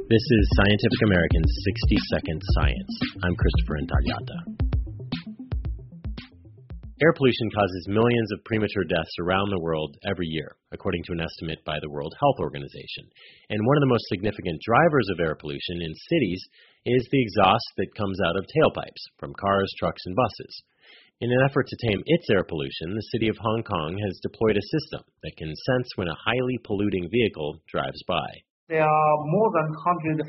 This is Scientific American's 60 Second Science. I'm Christopher Intagliata. Air pollution causes millions of premature deaths around the world every year, according to an estimate by the World Health Organization. And one of the most significant drivers of air pollution in cities is the exhaust that comes out of tailpipes from cars, trucks, and buses. In an effort to tame its air pollution, the city of Hong Kong has deployed a system that can sense when a highly polluting vehicle drives by. There are more than 150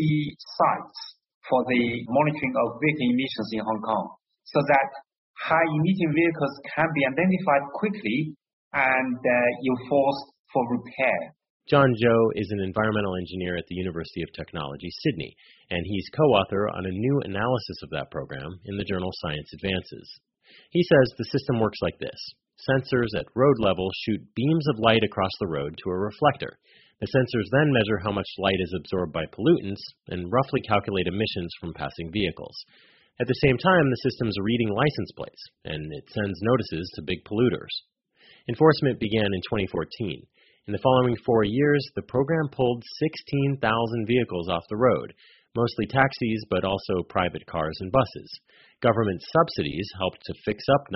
sites for the monitoring of vehicle emissions in Hong Kong, so that high-emitting vehicles can be identified quickly and enforced for repair. John Zhou is an environmental engineer at the University of Technology, Sydney, and he's co-author on a new analysis of that program in the journal Science Advances. He says the system works like this. Sensors at road level shoot beams of light across the road to a reflector. The sensors then measure how much light is absorbed by pollutants and roughly calculate emissions from passing vehicles. At the same time, the system's reading license plates, and it sends notices to big polluters. Enforcement began in 2014. In the following 4 years, the program pulled 16,000 vehicles off the road, mostly taxis, but also private cars and buses. Government subsidies helped to fix up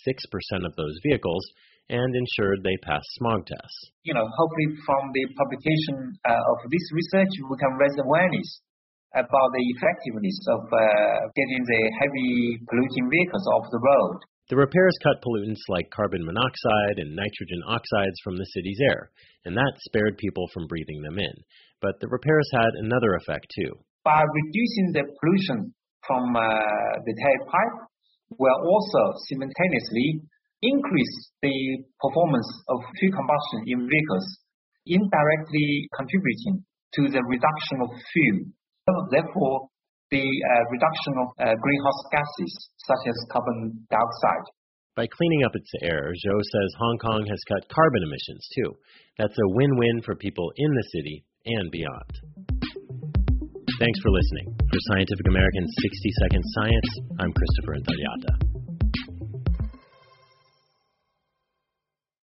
96% of those vehicles and ensured they passed smog tests. Hopefully from the publication of this research, we can raise awareness about the effectiveness of getting the heavy polluting vehicles off the road. The repairs cut pollutants like carbon monoxide and nitrogen oxides from the city's air, and that spared people from breathing them in. But the repairs had another effect, too. By reducing the pollution from the tailpipe, will also simultaneously increase the performance of fuel combustion in vehicles, indirectly contributing to the reduction of fuel. Therefore, the reduction of greenhouse gases, such as carbon dioxide. By cleaning up its air, Zhou says Hong Kong has cut carbon emissions, too. That's a win-win for people in the city and beyond. Thanks for listening. For Scientific American's 60 Second Science, I'm Christopher Intagliata.